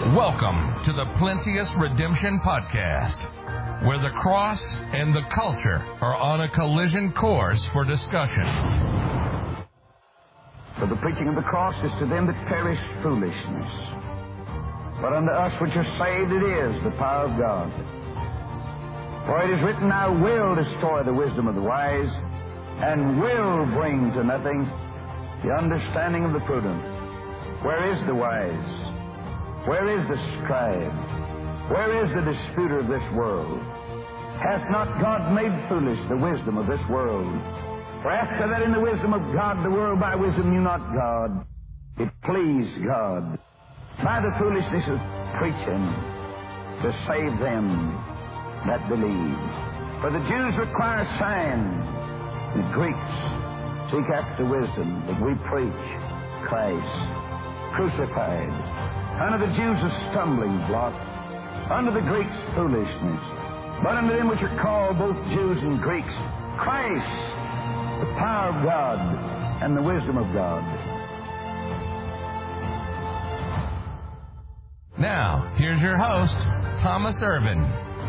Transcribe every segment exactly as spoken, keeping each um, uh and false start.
Welcome to the Plenteous Redemption Podcast, where the cross and the culture are on a collision course for discussion. For the preaching of the cross is to them that perish foolishness, but unto us which are saved it is the power of God. For it is written, I will destroy the wisdom of the wise, and will bring to nothing the understanding of the prudent. Where is the wise? Where is the scribe? Where is the disputer of this world? Hath not God made foolish the wisdom of this world? For after that in the wisdom of God, the world by wisdom knew not God. It pleased God by the foolishness of preaching to save them that believe. For the Jews require signs, the Greeks seek after wisdom, but we preach Christ crucified. Unto the Jews a stumbling block, unto the Greeks foolishness, but unto them which are called both Jews and Greeks, Christ, the power of God and the wisdom of God. Now, here's your host, Thomas Irvin.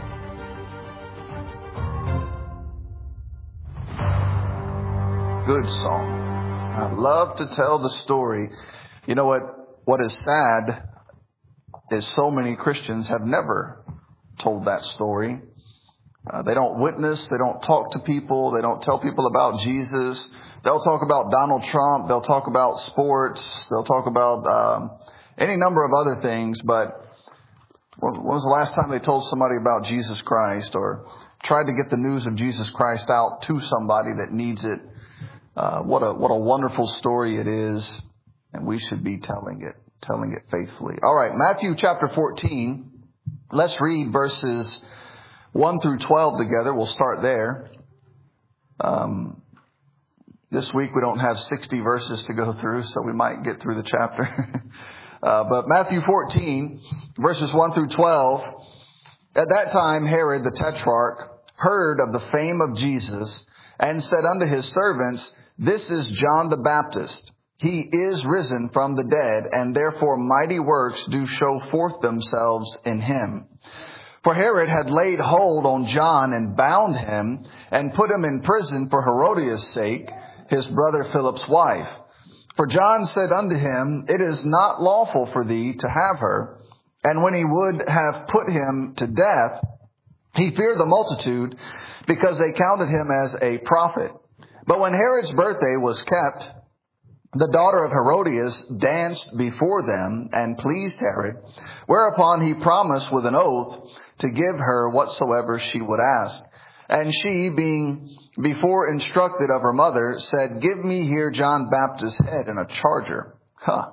Good song. I love to tell the story. You know what? What is sad is so many Christians have never told that story. Uh, they don't witness. They don't talk to people. They don't tell people about Jesus. They'll talk about Donald Trump. They'll talk about sports. They'll talk about um, any number of other things. But when was the last time they told somebody about Jesus Christ or tried to get the news of Jesus Christ out to somebody that needs it? Uh, what a what a wonderful story it is, and we should be telling it, telling it faithfully. All right, Matthew chapter fourteen. Let's read verses one through twelve together. We'll start there. Um, this week we don't have sixty verses to go through, so we might get through the chapter. uh, but Matthew fourteen, verses one through twelve. At that time, Herod the Tetrarch heard of the fame of Jesus and said unto his servants, This is John the Baptist. He is risen from the dead, and therefore mighty works do show forth themselves in him. For Herod had laid hold on John and bound him and put him in prison for Herodias' sake, his brother Philip's wife. For John said unto him, It is not lawful for thee to have her. And when he would have put him to death, he feared the multitude, because they counted him as a prophet. But when Herod's birthday was kept, the daughter of Herodias danced before them and pleased Herod, whereupon he promised with an oath to give her whatsoever she would ask. And she, being before instructed of her mother, said, Give me here John Baptist's head in a charger. Huh.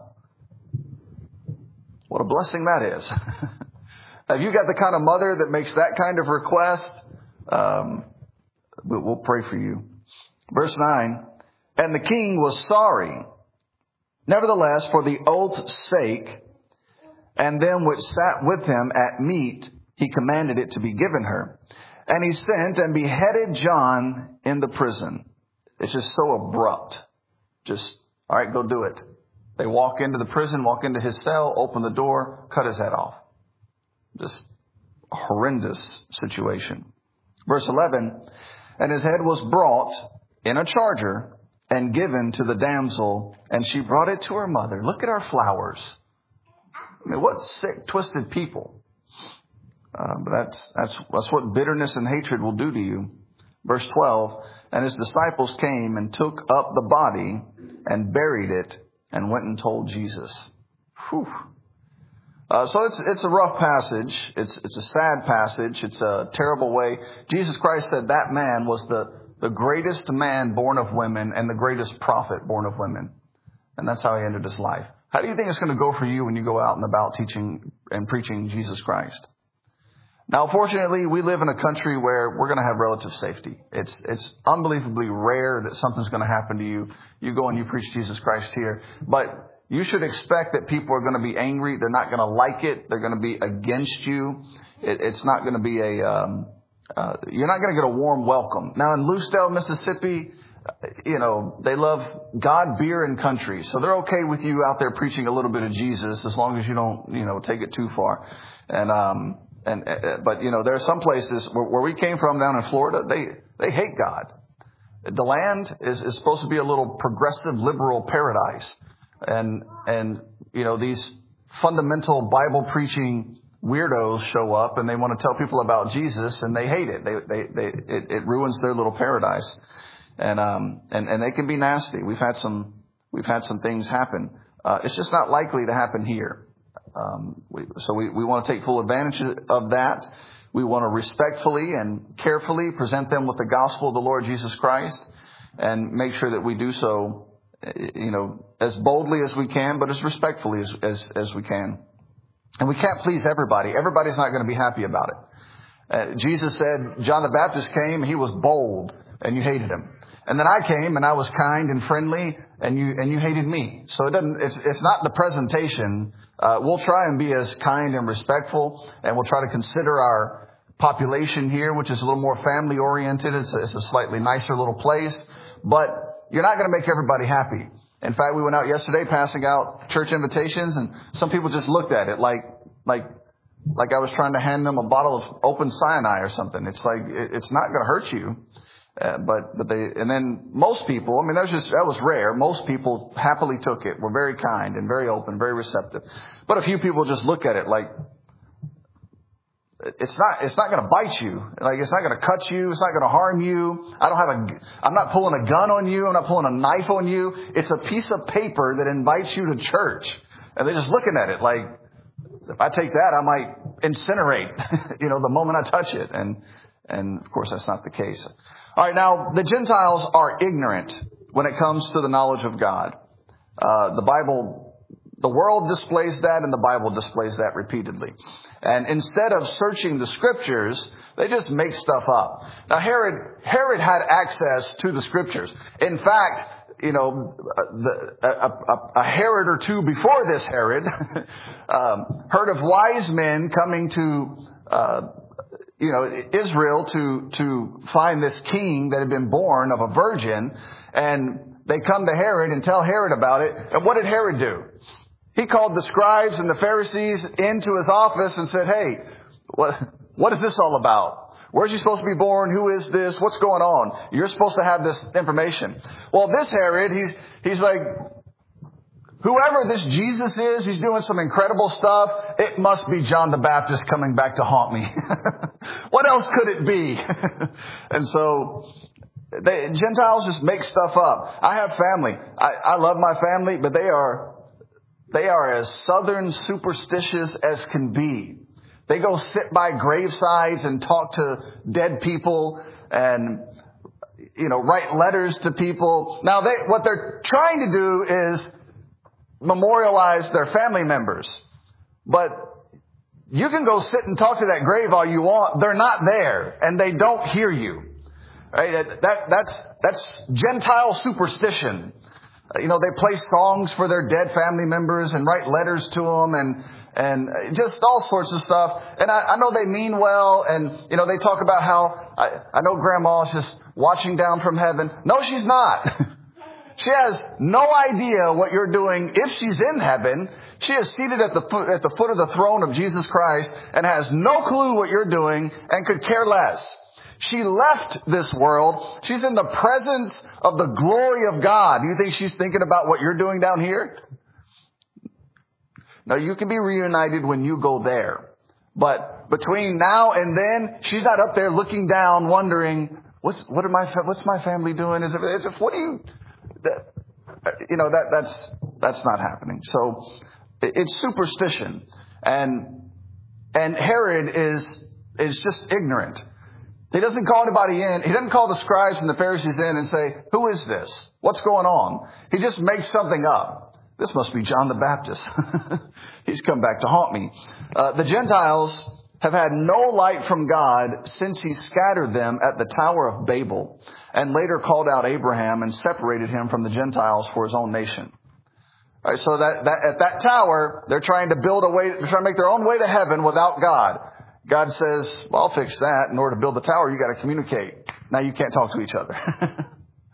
What a blessing that is. Have you got the kind of mother that makes that kind of request? Um, we'll pray for you. Verse nine. And the king was sorry. Nevertheless, for the oath's sake, and them which sat with him at meat, he commanded it to be given her. And he sent and beheaded John in the prison. It's just so abrupt. Just, all right, go do it. They walk into the prison, walk into his cell, open the door, cut his head off. Just a horrendous situation. Verse eleven, and his head was brought in a charger and given to the damsel, and she brought it to her mother. Look at our flowers. I mean, what sick, twisted people. Uh, but that's, that's, that's what bitterness and hatred will do to you. Verse twelve, and his disciples came and took up the body and buried it and went and told Jesus. Whew. Uh, so it's, it's a rough passage. It's, it's a sad passage. It's a terrible way. Jesus Christ said that man was the, the greatest man born of women and the greatest prophet born of women. And that's how he ended his life. How do you think it's going to go for you when you go out and about teaching and preaching Jesus Christ? Now, fortunately, we live in a country where we're going to have relative safety. It's, it's unbelievably rare that something's going to happen to you. You go and you preach Jesus Christ here. But you should expect that people are going to be angry. They're not going to like it. They're going to be against you. It, it's not going to be a, um, uh, you're not going to get a warm welcome. Now in Lucedale, Mississippi, you know, they love God, beer, and country. So they're okay with you out there preaching a little bit of Jesus as long as you don't, you know, take it too far. And, um, and, uh, but, you know, there are some places where, where we came from down in Florida, they, they hate God. The land is, is supposed to be a little progressive liberal paradise. And, and, you know, these fundamental Bible preaching weirdos show up and they want to tell people about Jesus and they hate it. They, they, they, it, it ruins their little paradise. And, um, and, and they can be nasty. We've had some, we've had some things happen. Uh, it's just not likely to happen here. Um, we, so we, we want to take full advantage of that. We want to respectfully and carefully present them with the gospel of the Lord Jesus Christ and make sure that we do so, you know, as boldly as we can, but as respectfully as, as, as we can. And we can't please everybody. Everybody's not going to be happy about it. Uh, Jesus said John the Baptist came, he was bold, and you hated him. And then I came and I was kind and friendly and you, and you hated me. So it doesn't, it's, it's not the presentation. Uh, we'll try and be as kind and respectful, and we'll try to consider our population here, which is a little more family oriented. It's a, it's a slightly nicer little place, but you're not going to make everybody happy. In fact, we went out yesterday passing out church invitations, and some people just looked at it like, like, like I was trying to hand them a bottle of open cyanide or something. It's like, it, it's not going to hurt you. Uh, but, but they, and then most people, I mean, that was just, that was rare. Most people happily took it, were very kind and very open, very receptive. But a few people just look at it like, it's not, it's not going to bite you. Like, it's not going to cut you. It's not going to harm you. I don't have a, I'm not pulling a gun on you. I'm not pulling a knife on you. It's a piece of paper that invites you to church. And they're just looking at it like, if I take that, I might incinerate, you know, the moment I touch it. And, and of course, that's not the case. All right. Now, the Gentiles are ignorant when it comes to the knowledge of God. Uh, the Bible, the world displays that, and the Bible displays that repeatedly. And instead of searching the scriptures, they just make stuff up. Now, Herod, Herod had access to the scriptures. In fact, you know, the, a, a, a Herod or two before this Herod um, heard of wise men coming to, uh, you know, Israel to to find this king that had been born of a virgin, and they come to Herod and tell Herod about it. And what did Herod do? He called the scribes and the Pharisees into his office and said, "Hey, what what is this all about? Where's he supposed to be born? Who is this? What's going on? You're supposed to have this information." Well, this Herod, he's he's like, whoever this Jesus is, he's doing some incredible stuff. It must be John the Baptist coming back to haunt me. What else could it be? And so they, Gentiles just make stuff up. I have family. I, I love my family, but they are, they are as southern superstitious as can be. They go sit by gravesides and talk to dead people and, you know, write letters to people. Now they, what they're trying to do is memorialize their family members. But you can go sit and talk to that grave all you want. They're not there, and they don't hear you. Right? That, that's, that's Gentile superstition. You know, they play songs for their dead family members and write letters to them and, and just all sorts of stuff. And I, I know they mean well. And, you know, they talk about how, I, I know grandma's just watching down from heaven. No, she's not. She has no idea what you're doing. If she's in heaven, she is seated at the foot, at the foot of the throne of Jesus Christ and has no clue what you're doing and could care less. She left this world. She's in the presence of the glory of God. Do you think she's thinking about what you're doing down here? No, you can be reunited when you go there. But between now and then, she's not up there looking down, wondering, what's, what am I, what's my family doing? Is it, is it what do you, that, you know, that, that's, that's not happening. So it's superstition. And, and Herod is, is just ignorant. He doesn't call anybody in. He doesn't call the scribes and the Pharisees in and say, who is this? What's going on? He just makes something up. This must be John the Baptist. He's come back to haunt me. Uh, the Gentiles have had no light from God since he scattered them at the Tower of Babel and later called out Abraham and separated him from the Gentiles for his own nation. All right, so that, that at that tower, they're trying to build a way, they're trying to make their own way to heaven without God. God says, well, I'll fix that. In order to build the tower, you got to communicate. Now you can't talk to each other.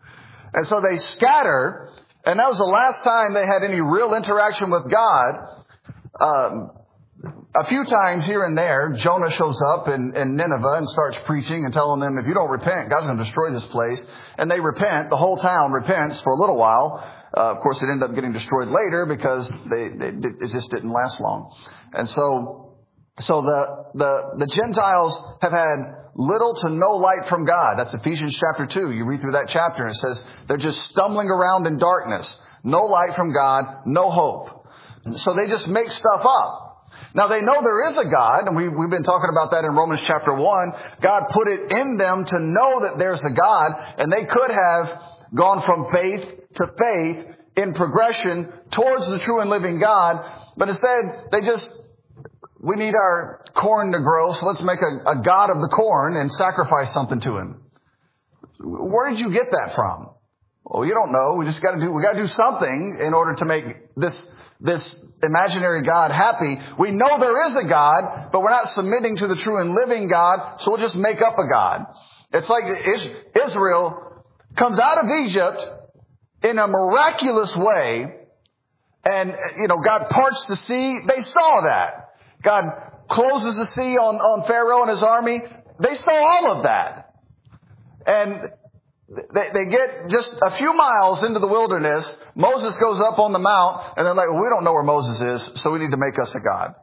And so they scatter, and that was the last time they had any real interaction with God. Um, a few times here and there, Jonah shows up in, in Nineveh and starts preaching and telling them, if you don't repent, God's going to destroy this place. And they repent. The whole town repents for a little while. Uh, of course, it ended up getting destroyed later because they, they it just didn't last long. And so, so the the the Gentiles have had little to no light from God. That's Ephesians chapter two. You read through that chapter and it says they're just stumbling around in darkness. No light from God, no hope. And so they just make stuff up. Now they know there is a God, and we, we've been talking about that in Romans chapter one. God put it in them to know that there's a God, and they could have gone from faith to faith in progression towards the true and living God. But instead, they just, we need our corn to grow, so let's make a, a God of the corn and sacrifice something to him. Where did you get that from? Well, you don't know. We just got to do, we got to do something in order to make this, this imaginary God happy. We know there is a God, but we're not submitting to the true and living God, so we'll just make up a God. It's like Israel comes out of Egypt in a miraculous way, and, you know, God parts the sea. They saw that. God closes the sea on, on Pharaoh and his army. They saw all of that. And They, they get just a few miles into the wilderness. Moses goes up on the mount, and they're like, well, we don't know where Moses is, so we need to make us a God.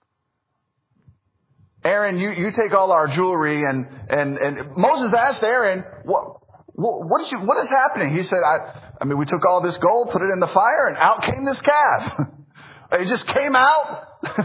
Aaron, you, you take all our jewelry, and, and, and Moses asked Aaron, what, what, what, is you, what is happening? He said, I, I mean, we took all this gold, put it in the fire, and out came this calf. It just came out.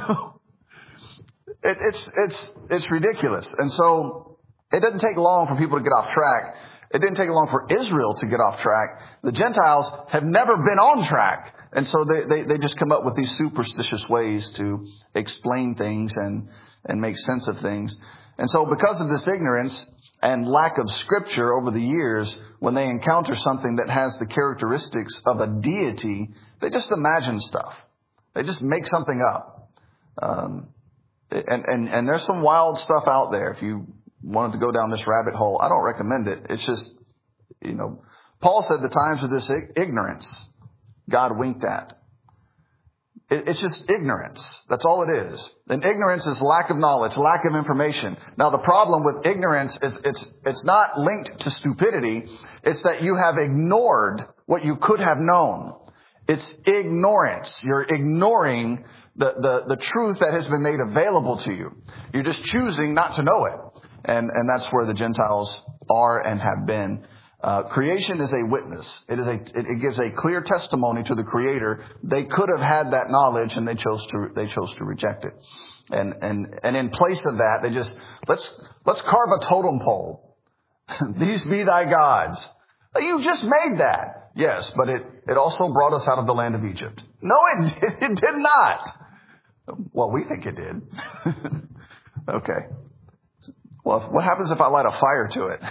it, it's, it's, it's ridiculous. And so it doesn't take long for people to get off track. It didn't take long for Israel to get off track. The Gentiles have never been on track. And so they, they, they just come up with these superstitious ways to explain things and, and make sense of things. And so because of this ignorance and lack of scripture over the years, when they encounter something that has the characteristics of a deity, they just imagine stuff. They just make something up. Um, and, and, and there's some wild stuff out there. If you wanted to go down this rabbit hole, I don't recommend it. It's just, you know, Paul said the times of this ignorance, God winked at. It's just ignorance. That's all it is. And ignorance is lack of knowledge, lack of information. Now, the problem with ignorance is it's, it's not linked to stupidity. It's that you have ignored what you could have known. It's ignorance. You're ignoring the, the, the truth that has been made available to you. You're just choosing not to know it. And, and that's where the Gentiles are and have been. Uh, creation is a witness. It is a, it, it gives a clear testimony to the Creator. They could have had that knowledge, and they chose to, they chose to reject it. And, and, and in place of that, they just, let's, let's carve a totem pole. These be thy gods. You just made that. Yes, but it, it also brought us out of the land of Egypt. No, it, it did not. Well, we think it did. Okay. Well, what happens if I light a fire to it?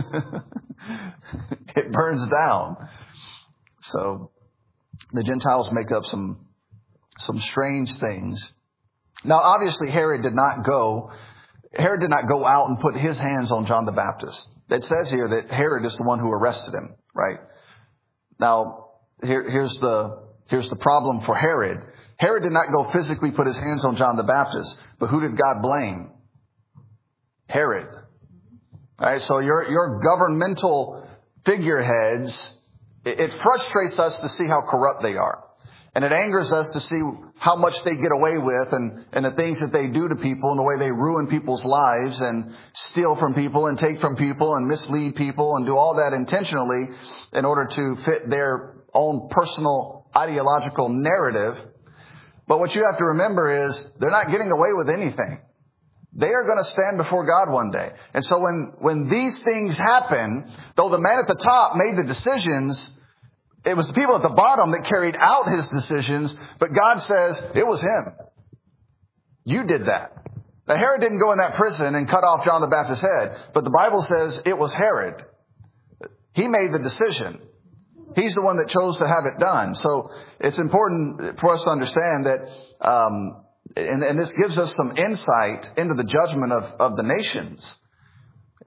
It burns down. So the Gentiles make up some some strange things. Now, obviously, Herod did not go. Herod did not go out and put his hands on John the Baptist. It says here that Herod is the one who arrested him, right? Now, here, here's the here's the problem for Herod. Herod did not go physically put his hands on John the Baptist, but who did God blame? Herod. All right, so your your governmental figureheads, it, it frustrates us to see how corrupt they are. And it angers us to see how much they get away with and, and the things that they do to people and the way they ruin people's lives and steal from people and take from people and mislead people and do all that intentionally in order to fit their own personal ideological narrative. But what you have to remember is they're not getting away with anything. They are going to stand before God one day. And so when, when these things happen, though the man at the top made the decisions, it was the people at the bottom that carried out his decisions. But God says, it was him. You did that. Now, Herod didn't go in that prison and cut off John the Baptist's head. But the Bible says it was Herod. He made the decision. He's the one that chose to have it done. So it's important for us to understand that, um, And, and this gives us some insight into the judgment of, of the nations.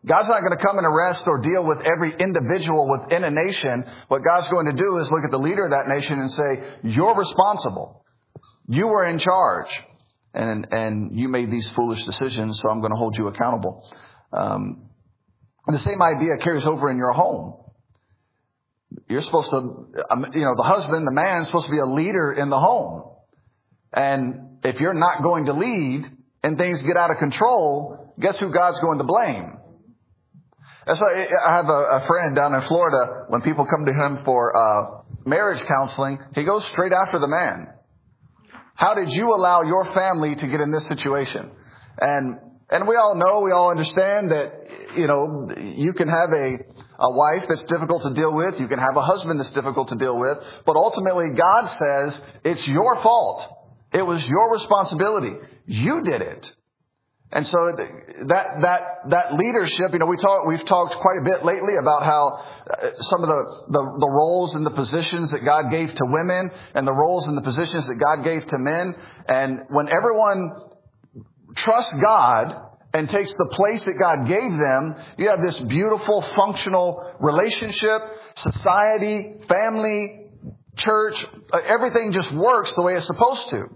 God's not going to come and arrest or deal with every individual within a nation. What God's going to do is look at the leader of that nation and say, you're responsible. You were in charge. And, and you made these foolish decisions, so I'm going to hold you accountable. Um, and the same idea carries over in your home. You're supposed to, um, you know, the husband, the man is supposed to be a leader in the home. And if you're not going to lead and things get out of control, guess who God's going to blame? That's why I have a, a friend down in Florida. When people come to him for uh, marriage counseling, he goes straight after the man. How did you allow your family to get in this situation? And and we all know, we all understand that, you know, you can have a, a wife that's difficult to deal with. You can have a husband that's difficult to deal with. But ultimately, God says it's your fault. It was your responsibility. You did it. And so that that that leadership, you know, we talk, we've talked quite a bit lately about how some of the, the, the roles and the positions that God gave to women and the roles and the positions that God gave to men. And when everyone trusts God and takes the place that God gave them, you have this beautiful, functional relationship, society, family, church. Everything just works the way it's supposed to.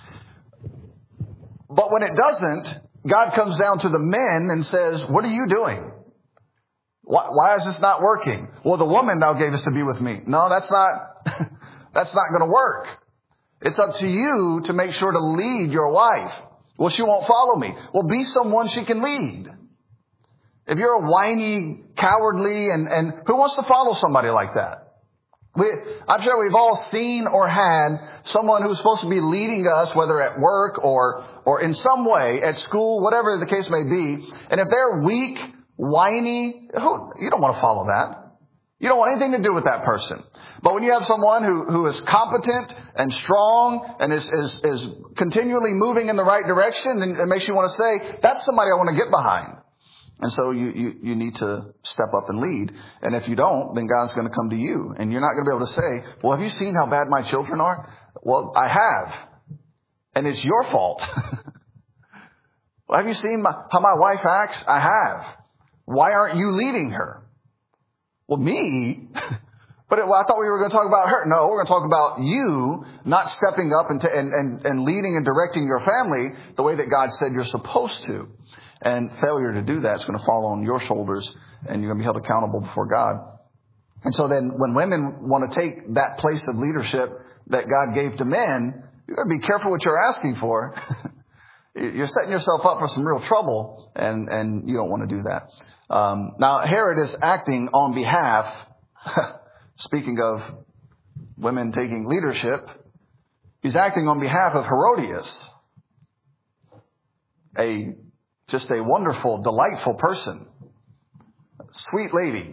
But when it doesn't, God comes down to the men and says, what are you doing? Why, why is this not working? Well, the woman thou gavest to be with me. No, that's not, that's not going to work. It's up to you to make sure to lead your wife. Well, she won't follow me. Well, be someone she can lead. If you're a whiny, cowardly, and, and who wants to follow somebody like that? We, I'm sure we've all seen or had someone who's supposed to be leading us, whether at work or, or in some way, at school, whatever the case may be. And if they're weak, whiny, who, you don't want to follow that. You don't want anything to do with that person. But when you have someone who, who is competent and strong and is, is, is continually moving in the right direction, then it makes you want to say, that's somebody I want to get behind. And so you, you, you need to step up and lead. And if you don't, then God's going to come to you. And you're not going to be able to say, well, have you seen how bad my children are? Well, I have. And it's your fault. Well, have you seen my, how my wife acts? I have. Why aren't you leading her? Well, me? But it, well, I thought we were going to talk about her. No, we're going to talk about you not stepping up and, t- and, and, and leading and directing your family the way that God said you're supposed to. And failure to do that is going to fall on your shoulders, and you're going to be held accountable before God. And so then when women want to take that place of leadership that God gave to men, you've got to be careful what you're asking for. You're setting yourself up for some real trouble, and, and you don't want to do that. Um, now, Herod is acting on behalf, speaking of women taking leadership, he's acting on behalf of Herodias, a just a wonderful, delightful person. Sweet lady.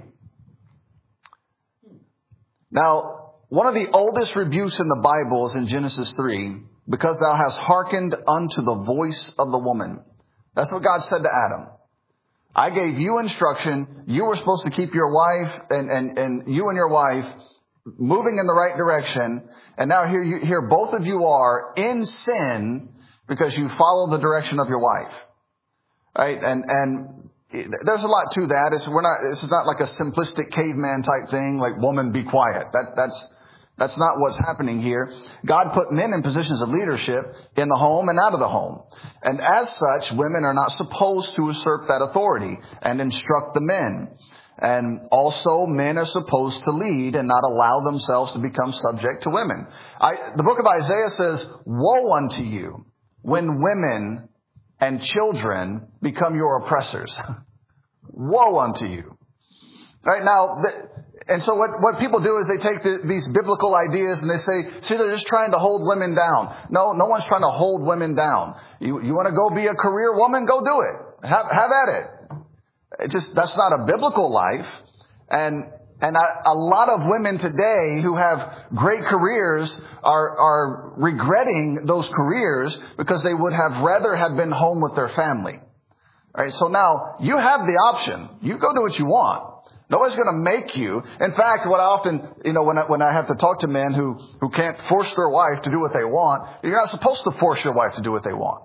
Now, one of the oldest rebukes in the Bible is in Genesis three. Because thou hast hearkened unto the voice of the woman. That's what God said to Adam. I gave you instruction. You were supposed to keep your wife and, and, and you and your wife moving in the right direction. And now here, you, here both of you are in sin because you follow the direction of your wife. Right? And, and there's a lot to that. It's, we're not, this is not like a simplistic caveman type thing, like woman, be quiet. That, that's, that's not what's happening here. God put men in positions of leadership in the home and out of the home. And as such, women are not supposed to usurp that authority and instruct the men. And also men are supposed to lead and not allow themselves to become subject to women. I, the book of Isaiah says, woe unto you when women and children become your oppressors. Woe unto you. Right now, and so what, what people do is they take the, these biblical ideas and they say, see, they're just trying to hold women down. No, no one's trying to hold women down. You, you want to go be a career woman? Go do it. Have, have at it. It just, that's not a biblical life. And, and I, a lot of women today who have great careers are, are regretting those careers because they would have rather have been home with their family. All right. So now you have the option. You go do what you want. Nobody's going to make you. In fact, what I often, you know, when I, when I have to talk to men who, who can't force their wife to do what they want, you're not supposed to force your wife to do what they want.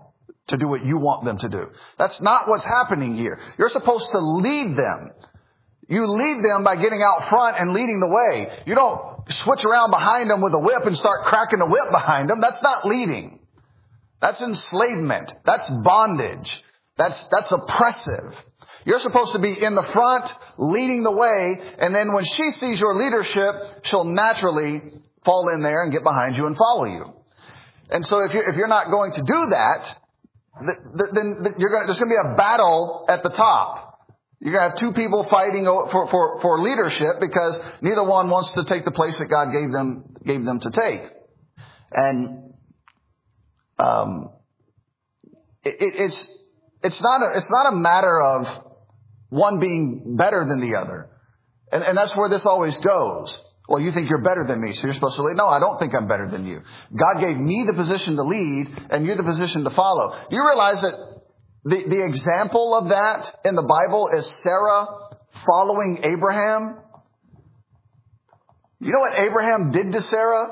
to do what you want them to do. That's not what's happening here. You're supposed to lead them. You lead them by getting out front and leading the way. You don't switch around behind them with a whip and start cracking the whip behind them. That's not leading. That's enslavement. That's bondage. That's, that's oppressive. You're supposed to be in the front, leading the way, and then when she sees your leadership, she'll naturally fall in there and get behind you and follow you. And so if you're, if you're not going to do that, then you're going to, there's going to be a battle at the top. You're going to have two people fighting for, for, for leadership because neither one wants to take the place that God gave them, gave them to take. And, um, it, it's, it's not a, it's not a matter of one being better than the other. And, and that's where this always goes. Well, you think you're better than me, so you're supposed to lead. No, I don't think I'm better than you. God gave me the position to lead and you're the position to follow. Do you realize that The, the example of that in the Bible is Sarah following Abraham? You know what Abraham did to Sarah?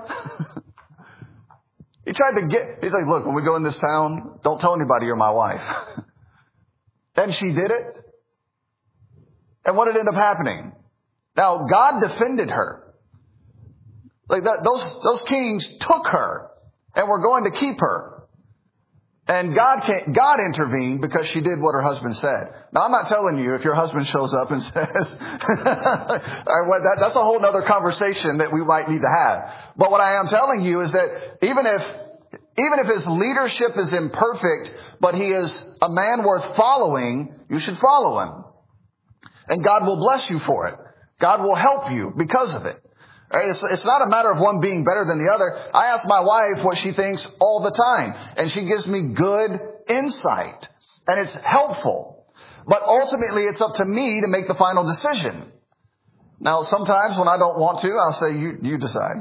He tried to get, he's like, look, when we go in this town, don't tell anybody you're my wife. And she did it. And what did end up happening? Now, God defended her. Like that, those, those kings took her and were going to keep her. And God can't, God intervened because she did what her husband said. Now, I'm not telling you if your husband shows up and says, all right, well, that, that's a whole other conversation that we might need to have. But what I am telling you is that even if, even if his leadership is imperfect, but he is a man worth following, you should follow him. And God will bless you for it. God will help you because of it. Right? It's, it's not a matter of one being better than the other. I ask my wife what she thinks all the time, and she gives me good insight, and it's helpful. But ultimately, it's up to me to make the final decision. Now, sometimes when I don't want to, I'll say, you, you decide.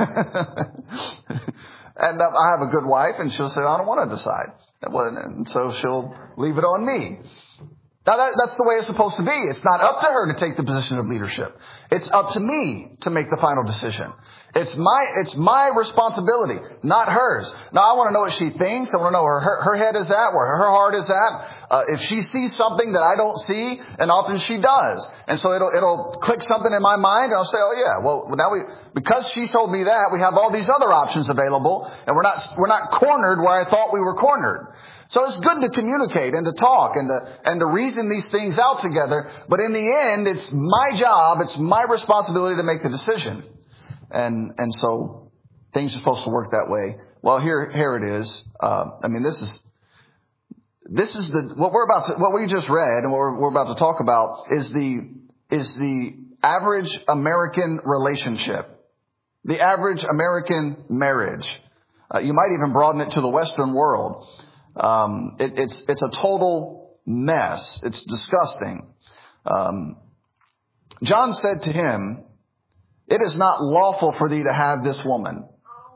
And uh, I have a good wife, and she'll say, I don't want to decide. And so she'll leave it on me. Now, that, that's the way it's supposed to be. It's not up to her to take the position of leadership. It's up to me to make the final decision. It's my, it's my responsibility, not hers. Now, I want to know what she thinks. I want to know where her, her head is at, where her heart is at. Uh, if she sees something that I don't see, and often she does. And so it'll, it'll click something in my mind, and I'll say, oh yeah, well, now we, because she told me that, we have all these other options available, and we're not, we're not cornered where I thought we were cornered. So it's good to communicate and to talk and to, and to reason these things out together. But in the end, it's my job, it's my responsibility to make the decision. And, and so things are supposed to work that way. Well, here, here it is. Uh, I mean, this is, this is the, what we're about to, what we just read and what we're, we're about to talk about is the, is the average American relationship. The average American marriage. Uh, you might even broaden it to the Western world. Um, it, it's, it's a total mess. It's disgusting. Um, John said to him, it is not lawful for thee to have this woman.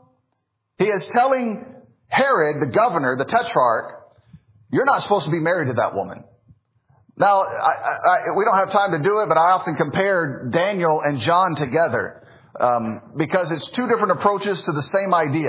He is telling Herod, the governor, the tetrarch, you're not supposed to be married to that woman. Now, I, I, we don't have time to do it, but I often compare Daniel and John together, um, because it's two different approaches to the same idea.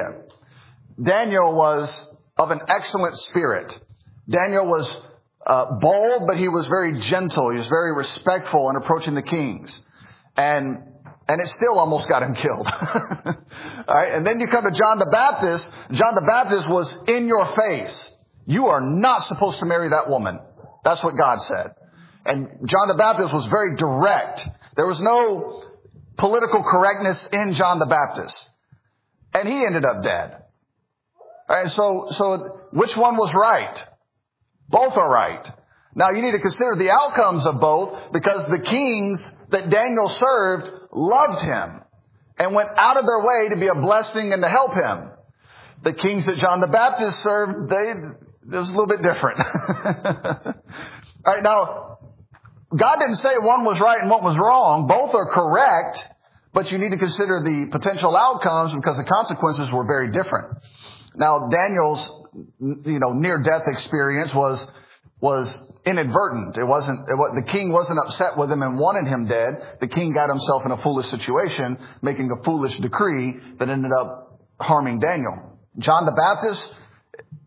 Daniel was of an excellent spirit. Daniel was uh, bold, but he was very gentle. He was very respectful in approaching the kings. And and it still almost got him killed. All right, and then you come to John the Baptist. John the Baptist was in your face. You are not supposed to marry that woman. That's what God said. And John the Baptist was very direct. There was no political correctness in John the Baptist. And he ended up dead. All right, so, so which one was right? Both are right. Now you need to consider the outcomes of both, because the kings that Daniel served loved him and went out of their way to be a blessing and to help him. The kings that John the Baptist served, they, it was a little bit different. All right, now God didn't say one was right and one was wrong. Both are correct, but you need to consider the potential outcomes because the consequences were very different. Now, Daniel's, you know, near-death experience was, was inadvertent. It wasn't, it was, the king wasn't upset with him and wanted him dead. The king got himself in a foolish situation, making a foolish decree that ended up harming Daniel. John the Baptist,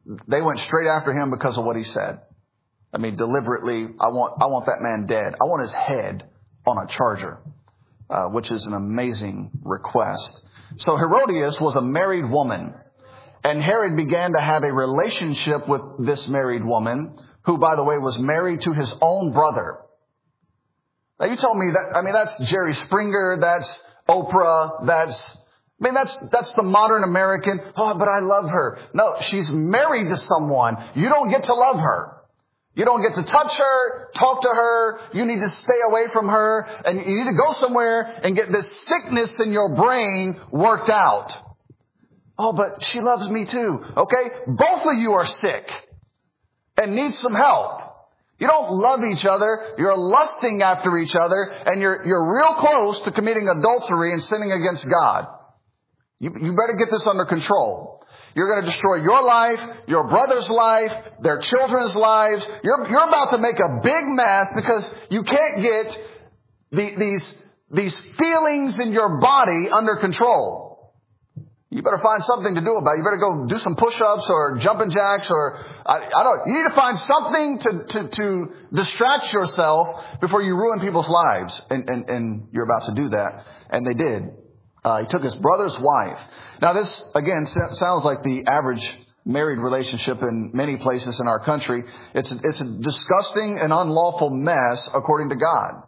they went straight after him because of what he said. I mean, deliberately, I want, I want that man dead. I want his head on a charger, uh, which is an amazing request. So Herodias was a married woman, and Herod began to have a relationship with this married woman, who, by the way, was married to his own brother. Now, you told me that, I mean, that's Jerry Springer, that's Oprah, that's, I mean, that's, that's the modern American. Oh, but I love her. No, she's married to someone. You don't get to love her. You don't get to touch her, talk to her. You need to stay away from her, and you need to go somewhere and get this sickness in your brain worked out. Oh, but she loves me too. Okay? Both of you are sick and need some help. You don't love each other. You're lusting after each other, and you're, you're real close to committing adultery and sinning against God. You, you better get this under control. You're going to destroy your life, your brother's life, their children's lives. You're, you're about to make a big mess because you can't get the, these, these feelings in your body under control. You better find something to do about it. You better go do some push-ups or jumping jacks or, I, I don't, you need to find something to, to, to distract yourself before you ruin people's lives. And, and, and you're about to do that. And they did. Uh, he took his brother's wife. Now this, again, sounds like the average married relationship in many places in our country. It's, it's a disgusting and unlawful mess according to God.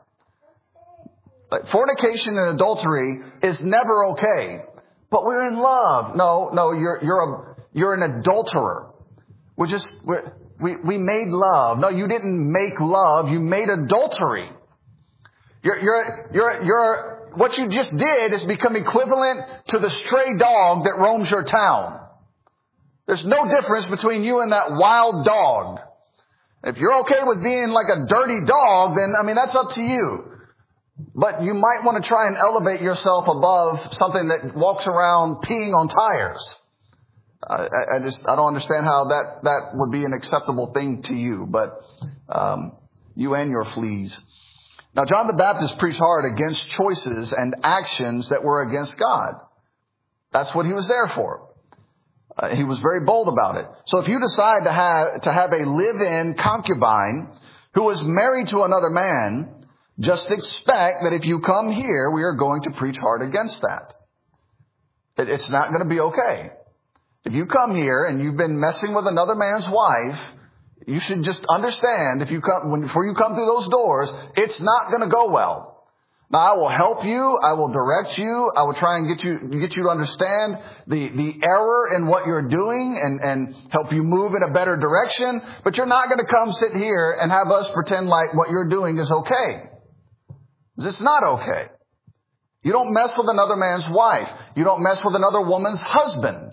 Like fornication and adultery is never okay. But we're in love. No, no, you're, you're a, you're an adulterer. We're just, we're, we, we made love. No, you didn't make love. You made adultery. You're, you're, you're, you're, what you just did is become equivalent to the stray dog that roams your town. There's no difference between you and that wild dog. If you're okay with being like a dirty dog, then, I mean, that's up to you. But you might want to try and elevate yourself above something that walks around peeing on tires. I, I just, I don't understand how that, that would be an acceptable thing to you, but, um, you and your fleas. Now, John the Baptist preached hard against choices and actions that were against God. That's what he was there for. Uh, he was very bold about it. So if you decide to have, to have a live-in concubine who is married to another man, just expect that if you come here, we are going to preach hard against that. It, it's not going to be okay. If you come here and you've been messing with another man's wife, you should just understand if you come, when, before you come through those doors, it's not going to go well. Now, I will help you. I will direct you. I will try and get you, get you to understand the, the error in what you're doing and, and help you move in a better direction. But you're not going to come sit here and have us pretend like what you're doing is okay. It's not okay. You don't mess with another man's wife. You don't mess with another woman's husband.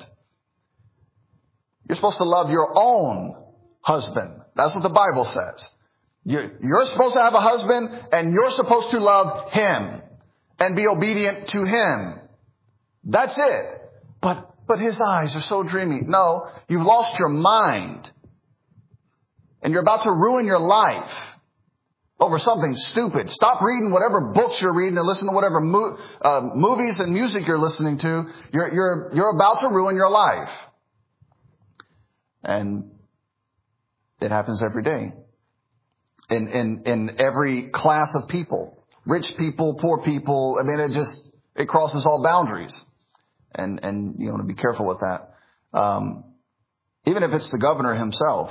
You're supposed to love your own husband. That's what the Bible says. You're, you're supposed to have a husband, and you're supposed to love him and be obedient to him. That's it. But, but his eyes are so dreamy. No, you've lost your mind. And you're about to ruin your life over something stupid. Stop reading whatever books you're reading and listen to whatever mo- uh, movies and music you're listening to. You're, you're, you're about to ruin your life. And it happens every day. In, in, in every class of people. Rich people, poor people. I mean, it just, it crosses all boundaries. And, and you want to be careful with that. Um, even if it's the governor himself.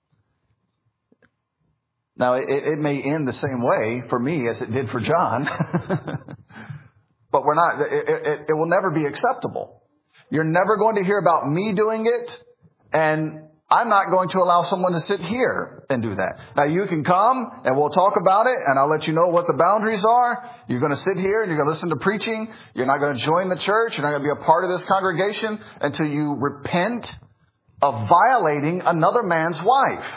Now, it, it may end the same way for me as it did for John. But we're not, it, it, it will never be acceptable. You're never going to hear about me doing it. And I'm not going to allow someone to sit here and do that. Now, you can come and we'll talk about it, and I'll let you know what the boundaries are. You're going to sit here and you're going to listen to preaching. You're not going to join the church. You're not going to be a part of this congregation until you repent of violating another man's wife.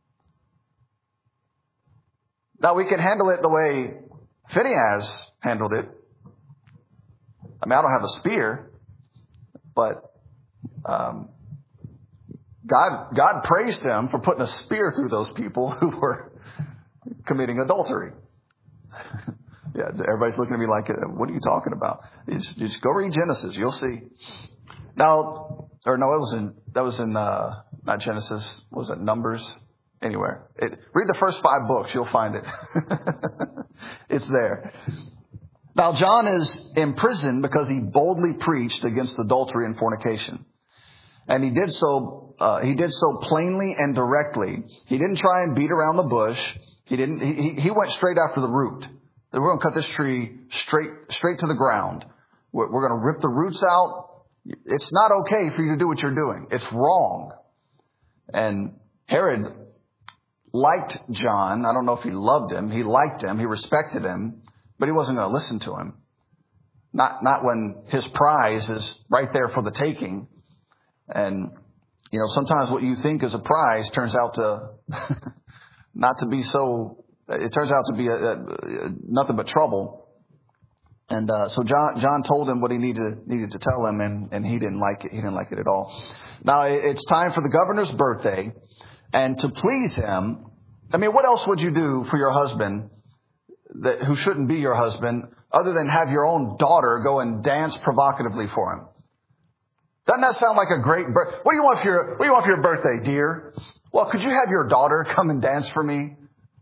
Now, we can handle it the way Phinehas handled it. I mean, I don't have a spear, but um God, God praised him for putting a spear through those people who were committing adultery. Yeah, everybody's looking at me like, what are you talking about? You just, you just go read Genesis. You'll see. Now, or no, it was in, that was in, uh, not Genesis, what was it, Numbers? Anywhere. It, read the first five books, you'll find it. It's there. Now, John is imprisoned because he boldly preached against adultery and fornication. And he did so, uh, he did so plainly and directly. He didn't try and beat around the bush. He didn't, he, he went straight after the root. We're going to cut this tree straight, straight to the ground. We're, we're going to rip the roots out. It's not okay for you to do what you're doing. It's wrong. And Herod liked John. I don't know if he loved him. He liked him. He respected him, but he wasn't going to listen to him. Not, not when his prize is right there for the taking. And, you know, sometimes what you think is a prize turns out to not to be so, it turns out to be a, a, nothing but trouble. And, uh, so John, John told him what he needed, needed to tell him, and, and he didn't like it. He didn't like it at all. Now it's time for the governor's birthday. And to please him, I mean, what else would you do for your husband that who shouldn't be your husband other than have your own daughter go and dance provocatively for him? Doesn't that sound like a great birthday? What do you want for your, what do you want for your birthday, dear? Well, could you have your daughter come and dance for me?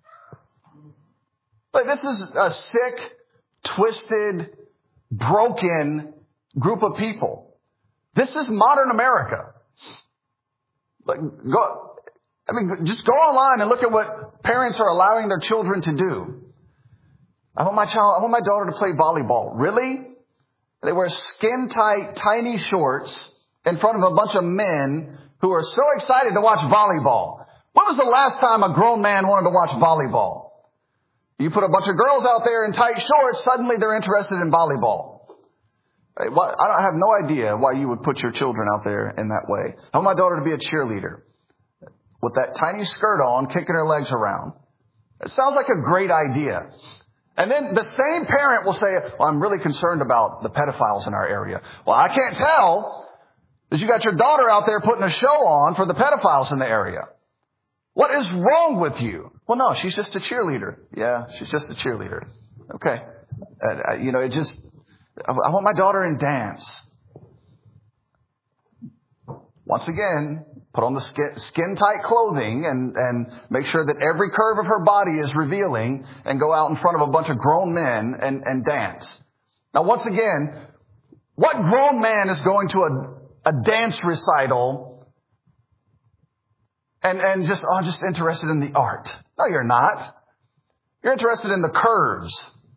But this is a sick, twisted, broken group of people. This is modern America. Like, go, I mean, just go online and look at what parents are allowing their children to do. I want my child, I want my daughter to play volleyball. Really? They wear skin-tight, tiny shorts in front of a bunch of men who are so excited to watch volleyball. When was the last time a grown man wanted to watch volleyball? You put a bunch of girls out there in tight shorts, suddenly they're interested in volleyball. I have no idea why you would put your children out there in that way. I want my daughter to be a cheerleader with that tiny skirt on, kicking her legs around. It sounds like a great idea. And then the same parent will say, well, I'm really concerned about the pedophiles in our area. Well, I can't tell because you got your daughter out there putting a show on for the pedophiles in the area. What is wrong with you? Well, no, she's just a cheerleader. Yeah, she's just a cheerleader. Okay. Uh, you know, it just, I want my daughter in dance. Once again, put on the skin, skin-tight clothing and, and make sure that every curve of her body is revealing, and go out in front of a bunch of grown men and, and dance. Now, once again, what grown man is going to a, a dance recital and, and just, oh, I'm just interested in the art? No, you're not. You're interested in the curves.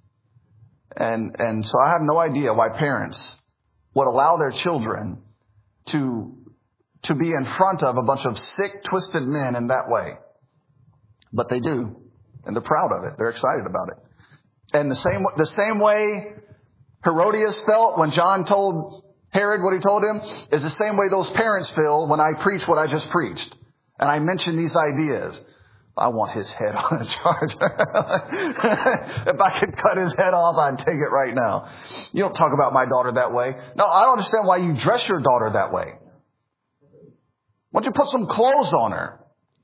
And, and so I have no idea why parents would allow their children to to be in front of a bunch of sick, twisted men in that way. But they do. And they're proud of it. They're excited about it. And the same, the same way Herodias felt when John told Herod what he told him is the same way those parents feel when I preach what I just preached. And I mention these ideas. I want his head on a charger. If I could cut his head off, I'd take it right now. You don't talk about my daughter that way. No, I don't understand why you dress your daughter that way. Why don't you put some clothes on her?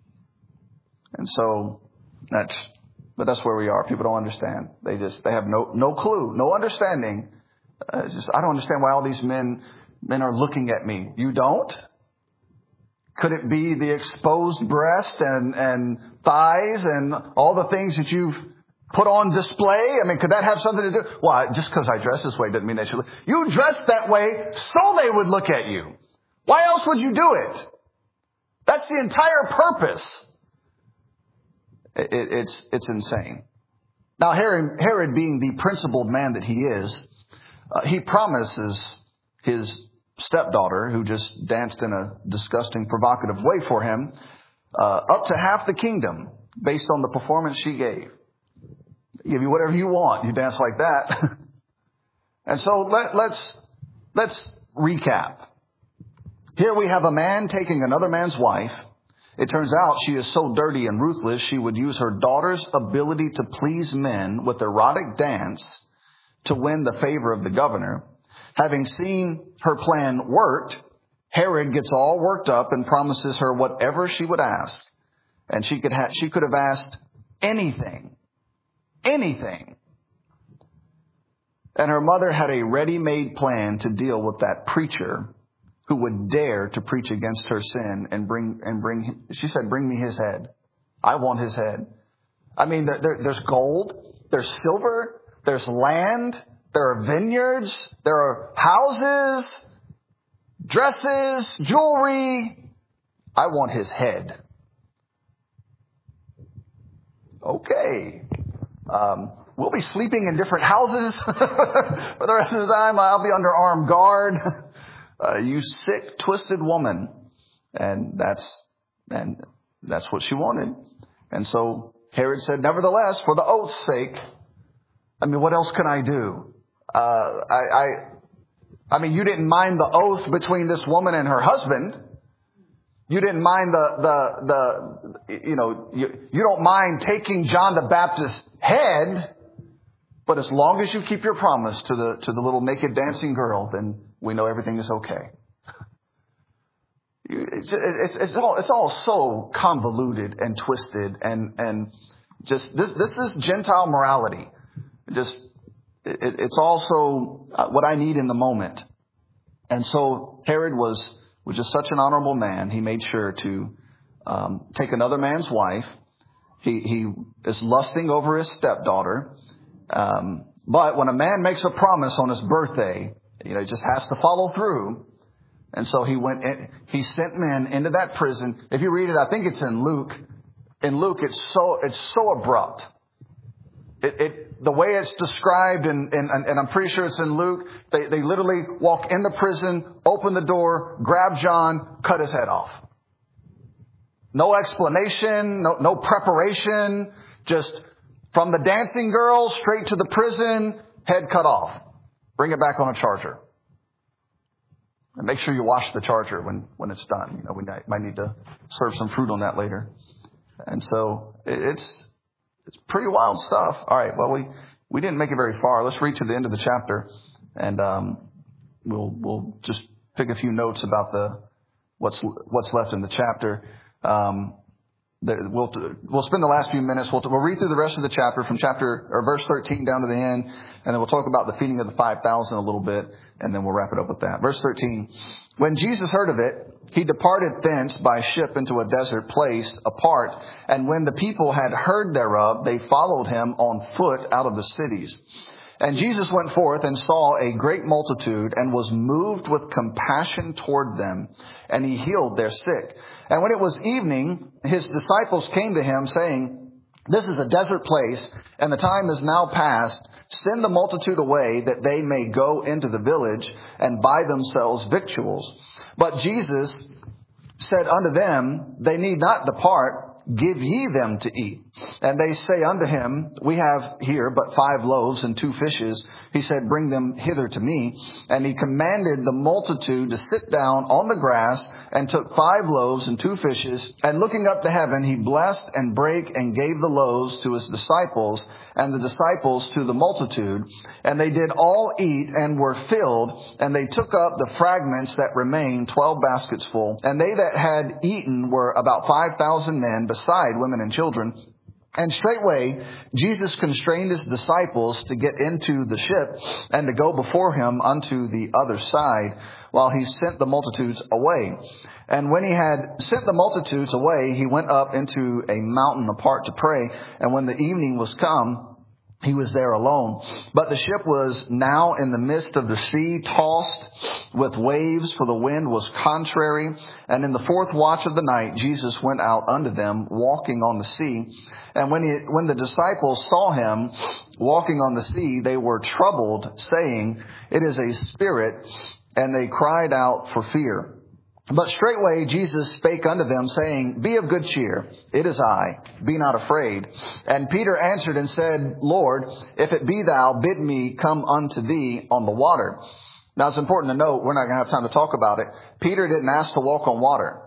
And so that's, but that's where we are. People don't understand. They just, they have no, no clue, no understanding. Uh, just, I don't understand why all these men, men are looking at me. You don't? Could it be the exposed breast and, and thighs and all the things that you've put on display? I mean, could that have something to do? Well, just because I dress this way doesn't mean they should look. You dress that way so they would look at you. Why else would you do it? That's the entire purpose. It, it, it's, it's insane. Now, Herod, Herod, being the principled man that he is, uh, he promises his stepdaughter, who just danced in a disgusting, provocative way for him, uh, up to half the kingdom based on the performance she gave. Give you whatever you want. You dance like that. And so let, let's, let's recap. Here we have a man taking another man's wife. It turns out she is so dirty and ruthless, she would use her daughter's ability to please men with erotic dance to win the favor of the governor. Having seen her plan worked, Herod gets all worked up and promises her whatever she would ask. And she could ha- she could have asked anything. Anything. And her mother had a ready-made plan to deal with that preacher who would dare to preach against her sin and bring, and bring, she said, bring me his head. I want his head. I mean, there, there, there's gold, there's silver, there's land, there are vineyards, there are houses, dresses, jewelry. I want his head. Okay. Um, we'll be sleeping in different houses for the rest of the time. I'll be under armed guard. Uh, you sick, twisted woman. And that's, and that's what she wanted. And so Herod said, nevertheless, for the oath's sake, I mean, what else can I do? Uh, I, I, I mean, you didn't mind the oath between this woman and her husband. You didn't mind the, the, the, you know, you, you don't mind taking John the Baptist's head. But as long as you keep your promise to the, to the little naked dancing girl, then we know everything is okay. It's, it's, it's all, it's all so convoluted and twisted and, and just, this, this is Gentile morality. Just, it, it's also what I need in the moment. And so Herod was, was just such an honorable man. He made sure to, um, take another man's wife. He, he is lusting over his stepdaughter. Um, but when a man makes a promise on his birthday, you know, he just has to follow through. And so he went, in, he sent men into that prison. If you read it, I think it's in Luke. In Luke, it's so, it's so abrupt. It, it, the way it's described, and, and, and I'm pretty sure it's in Luke, they, they literally walk in the prison, open the door, grab John, cut his head off. No explanation, no, no preparation, just from the dancing girl straight to the prison, head cut off. Bring it back on a charger. And make sure you wash the charger when, when it's done. You know, we might need to serve some fruit on that later. And so it's, it's pretty wild stuff. All right. Well, we, we didn't make it very far. Let's read to the end of the chapter, and, um, we'll, we'll just pick a few notes about the, what's, what's left in the chapter. Um, We'll, we'll spend the last few minutes. We'll, we'll read through the rest of the chapter from chapter or verse thirteen down to the end. And then we'll talk about the feeding of the five thousand a little bit. And then we'll wrap it up with that. Verse thirteen. When Jesus heard of it, he departed thence by ship into a desert place apart. And when the people had heard thereof, they followed him on foot out of the cities. And Jesus went forth and saw a great multitude and was moved with compassion toward them. And he healed their sick. And when it was evening, his disciples came to him saying, this is a desert place and the time is now past. Send the multitude away that they may go into the village and buy themselves victuals. But Jesus said unto them, they need not depart. Give ye them to eat. And they say unto him, we have here but five loaves and two fishes. He said, bring them hither to me. And he commanded the multitude to sit down on the grass, and took five loaves and two fishes. And looking up to heaven, he blessed and brake and gave the loaves to his disciples, and the disciples to the multitude. And they did all eat and were filled. And they took up the fragments that remained, twelve baskets full. And they that had eaten were about five thousand men, beside women and children. And straightway Jesus constrained his disciples to get into the ship and to go before him unto the other side, while he sent the multitudes away. And when he had sent the multitudes away, he went up into a mountain apart to pray. And when the evening was come, he was there alone. But the ship was now in the midst of the sea, tossed with waves, for the wind was contrary. And in the fourth watch of the night, Jesus went out unto them, walking on the sea. And when he, when the disciples saw him walking on the sea, they were troubled, saying, it is a spirit. And they cried out for fear. But straightway Jesus spake unto them, saying, be of good cheer. It is I. Be not afraid. And Peter answered and said, Lord, if it be thou, bid me come unto thee on the water. Now it's important to note, we're not going to have time to talk about it. Peter didn't ask to walk on water.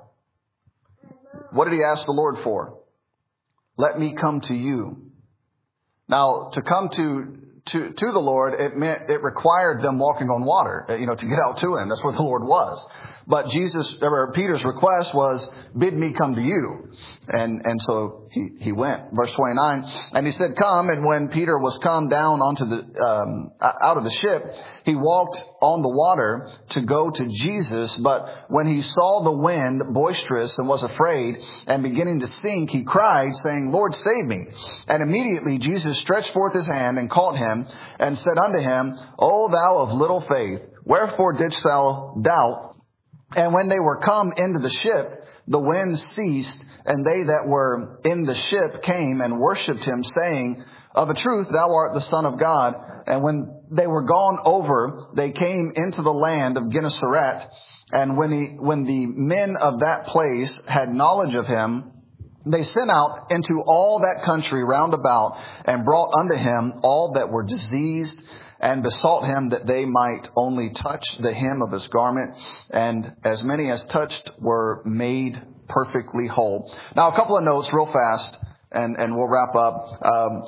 What did he ask the Lord for? Let me come to you. Now, to come to To, to the Lord, it meant, it required them walking on water, you know, to get out to him. That's where the Lord was. But Jesus, or Peter's request was, bid me come to you. And, and so he, he went. Verse twenty-nine, and he said, come. And when Peter was come down onto the, um, out of the ship, he walked on the water to go to Jesus. But when he saw the wind boisterous and was afraid and beginning to sink, he cried, saying, Lord, save me. And immediately Jesus stretched forth his hand and caught him and said unto him, O thou of little faith, wherefore didst thou doubt? And when they were come into the ship, the wind ceased, and they that were in the ship came and worshipped him, saying, of a truth, thou art the Son of God. And when they were gone over, they came into the land of Gennesaret. And when he, when the men of that place had knowledge of him, they sent out into all that country round about and brought unto him all that were diseased, and besought him that they might only touch the hem of his garment. And as many as touched were made perfectly whole. Now, a couple of notes real fast, and, and we'll wrap up. Um,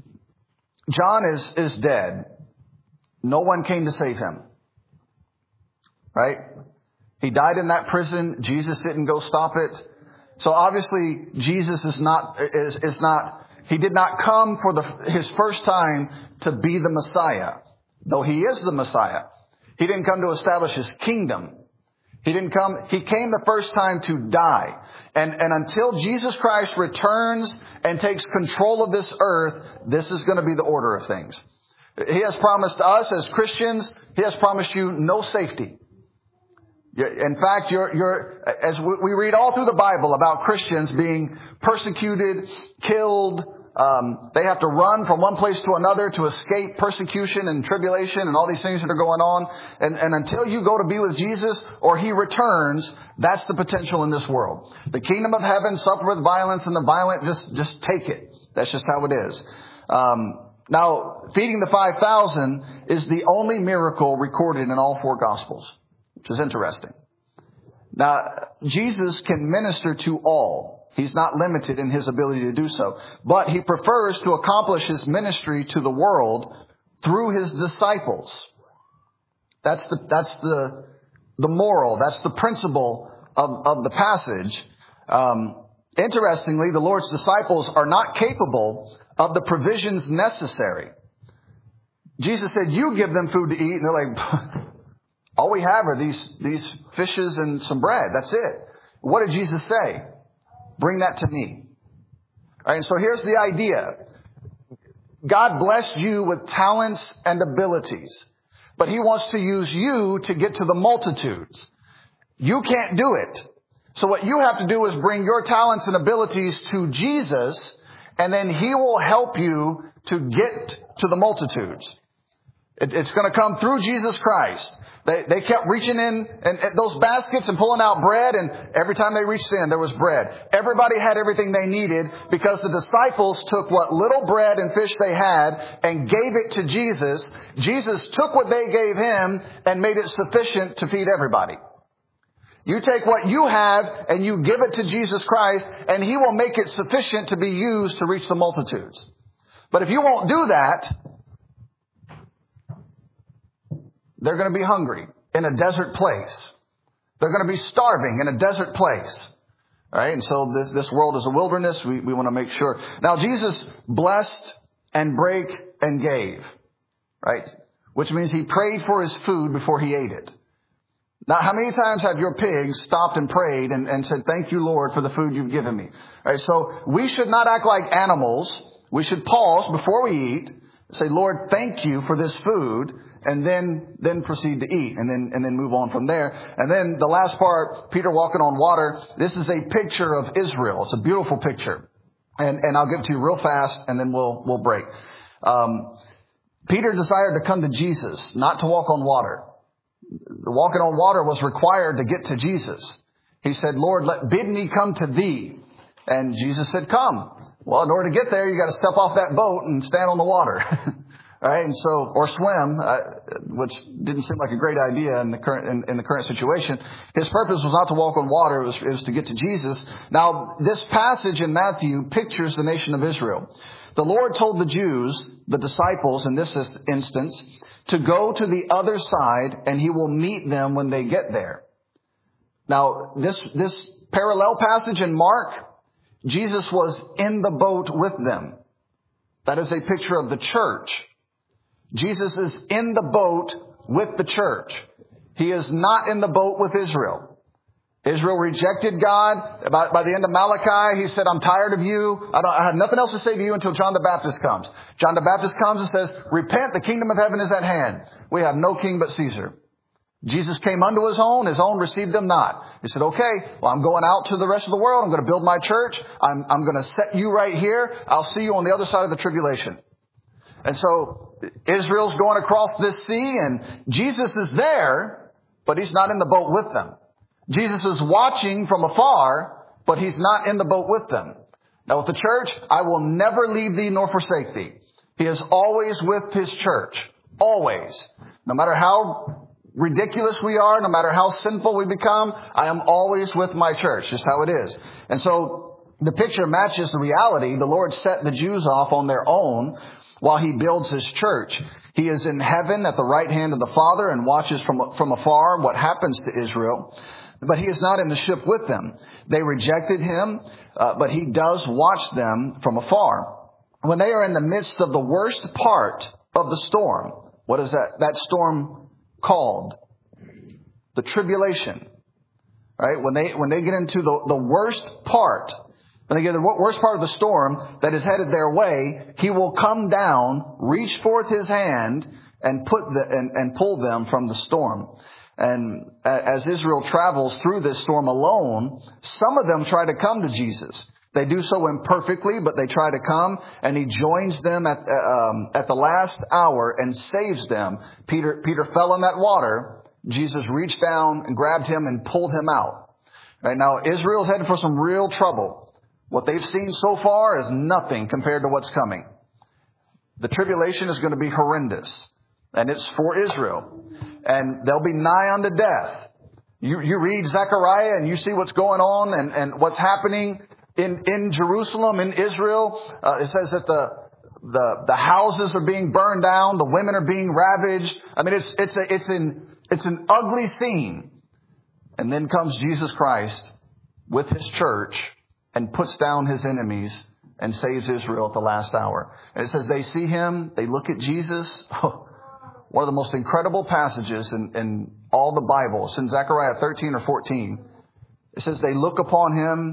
John is, is dead. No one came to save him. Right? He died in that prison. Jesus didn't go stop it. So obviously, Jesus is not, is, is not, he did not come for the, his first time to be the Messiah, though he is the Messiah. He didn't come to establish his kingdom. He didn't come, he came the first time to die. And, and until Jesus Christ returns and takes control of this earth, this is going to be the order of things. He has promised us as Christians, he has promised you no safety. In fact, you're, you're, as we read all through the Bible about Christians being persecuted, killed, um, they have to run from one place to another to escape persecution and tribulation and all these things that are going on. And, and until you go to be with Jesus or he returns, that's the potential in this world. The kingdom of heaven suffereth violence, and the violent just, just take it. That's just how it is. Um, now, feeding the five thousand is the only miracle recorded in all four Gospels, which is interesting. Now, Jesus can minister to all. He's not limited in his ability to do so. But he prefers to accomplish his ministry to the world through his disciples. That's the, that's the, the moral. That's the principle of, of the passage. Um, interestingly, the Lord's disciples are not capable of the provisions necessary. Jesus said, you give them food to eat. And they're like, all we have are these, these fishes and some bread. That's it. What did Jesus say? Bring that to me. All right, and so here's the idea. God blessed you with talents and abilities, but he wants to use you to get to the multitudes. You can't do it. So what you have to do is bring your talents and abilities to Jesus, and then he will help you to get to the multitudes. It, it's going to come through Jesus Christ. They, they kept reaching in and, and those baskets and pulling out bread, and every time they reached in, there was bread. Everybody had everything they needed because the disciples took what little bread and fish they had and gave it to Jesus. Jesus took what they gave him and made it sufficient to feed everybody. You take what you have and you give it to Jesus Christ, and he will make it sufficient to be used to reach the multitudes. But if you won't do that, they're going to be hungry in a desert place. They're going to be starving in a desert place. All right. And so this, this world is a wilderness. We, we want to make sure. Now, Jesus blessed and brake and gave. Right. Which means he prayed for his food before he ate it. Now, how many times have your pigs stopped and prayed and, and said, thank you, Lord, for the food you've given me? All right. So we should not act like animals. We should pause before we eat. Say, Lord, thank you for this food. And then, then proceed to eat, and then, and then move on from there. And then the last part, Peter walking on water. This is a picture of Israel. It's a beautiful picture. And, and I'll give it to you real fast, and then we'll, we'll break. Um, Peter desired to come to Jesus, not to walk on water. The walking on water was required to get to Jesus. He said, Lord, let, bid me come to thee. And Jesus said, come. Well, in order to get there, you got to step off that boat and stand on the water. All right, and so, or swim, uh, which didn't seem like a great idea in the current in, in the current situation. His purpose was not to walk on water; it was, it was to get to Jesus. Now, this passage in Matthew pictures the nation of Israel. The Lord told the Jews, the disciples in this instance, to go to the other side, and he will meet them when they get there. Now, this this parallel passage in Mark Jesus was in the boat with them. That is a picture of the church. Jesus is in the boat with the church. He is not in the boat with Israel. Israel rejected God. By, by the end of Malachi, he said, I'm tired of you. I, don't, I have nothing else to say to you until John the Baptist comes. John the Baptist comes and says, repent, the kingdom of heaven is at hand. We have no king but Caesar. Jesus came unto his own, his own received them not. He said, okay, well, I'm going out to the rest of the world. I'm going to build my church. I'm, I'm going to set you right here. I'll see you on the other side of the tribulation. And so Israel's going across this sea, and Jesus is there, but he's not in the boat with them. Jesus is watching from afar, but he's not in the boat with them. Now with the church, I will never leave thee nor forsake thee. He is always with his church. Always. No matter how ridiculous we are, no matter how sinful we become, I am always with my church. Just how it is. And so the picture matches the reality. The Lord set the Jews off on their own while he builds his church. He is in heaven at the right hand of the Father and watches from, from afar what happens to Israel. But he is not in the ship with them. They rejected him, uh, but he does watch them from afar. When they are in the midst of the worst part of the storm, what is that, that storm called? The tribulation. Right? When they, when they get into the, the worst part, when they get to the worst part of the storm that is headed their way, he will come down, reach forth his hand, and put the, and, and pull them from the storm. And as Israel travels through this storm alone, some of them try to come to Jesus. They do so imperfectly, but they try to come, and he joins them at, um, at the last hour and saves them. Peter, Peter fell in that water. Jesus reached down and grabbed him and pulled him out. Right now, Israel's headed for some real trouble. What they've seen so far is nothing compared to what's coming. The tribulation is going to be horrendous, and it's for Israel. And they'll be nigh unto death. You, you read Zechariah and you see what's going on and, and what's happening in, in Jerusalem, in Israel. Uh, it says that the, the, the houses are being burned down. The women are being ravaged. I mean, it's, it's a, it's an, it's an ugly scene. And then comes Jesus Christ with his church and puts down his enemies and saves Israel at the last hour. And it says they see him, they look at Jesus. One of the most incredible passages in, in all the Bible. It's in Zechariah thirteen or fourteen. It says they look upon him.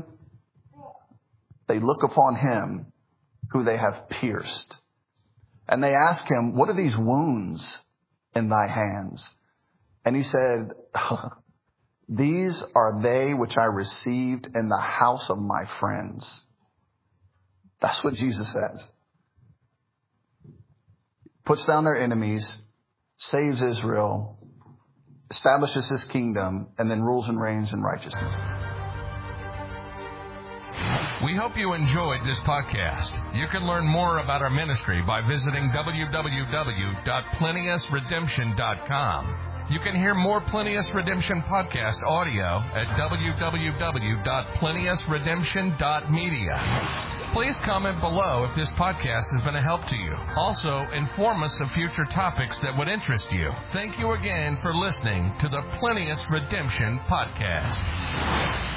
They look upon him who they have pierced. And they ask him, what are these wounds in thy hands? And he said, these are they which I received in the house of my friends. That's what Jesus says. Puts down their enemies, saves Israel, establishes his kingdom, and then rules and reigns in righteousness. We hope you enjoyed this podcast. You can learn more about our ministry by visiting w w w dot plenius redemption dot com. You can hear more Plenius Redemption podcast audio at w w w dot plenius redemption dot media. Please comment below if this podcast has been a help to you. Also, inform us of future topics that would interest you. Thank you again for listening to the Plenius Redemption Podcast.